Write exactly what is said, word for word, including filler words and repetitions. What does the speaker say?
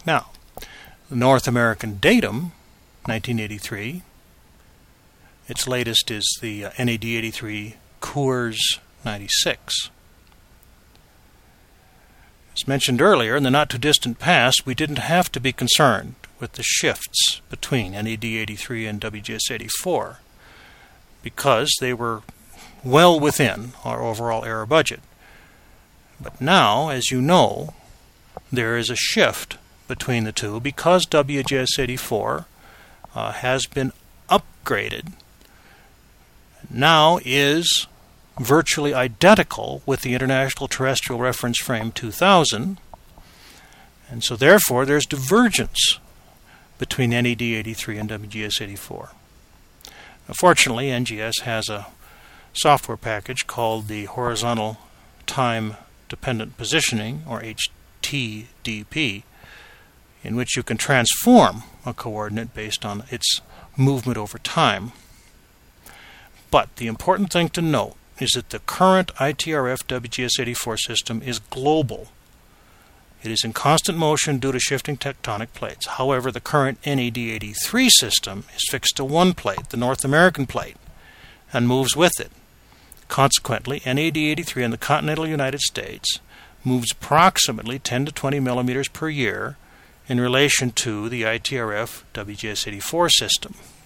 Now, the North American datum, nineteen eighty-three, its latest is the uh, N A D eighty-three Coors ninety-six. As mentioned earlier, in the not-too-distant past, we didn't have to be concerned with the shifts between N A D eighty-three and W G S eighty-four because they were well within our overall error budget. But now, as you know, there is a shift between the two because W G S eighty-four uh, has been upgraded. Now is virtually identical with the International Terrestrial Reference Frame two thousand, and so therefore there's divergence between N A D eighty-three and W G S eighty-four. Now, fortunately, N G S has a software package called the Horizontal Time Dependent Positioning, or H T D P, in which you can transform a coordinate based on its movement over time. But the important thing to note is that the current I T R F W G S eighty-four system is global. It is in constant motion due to shifting tectonic plates. However, the current N A D eighty-three system is fixed to one plate, the North American plate, and moves with it. Consequently, N A D eighty-three in the continental United States moves approximately ten to twenty millimeters per year in relation to the I T R F W G S eighty-four system.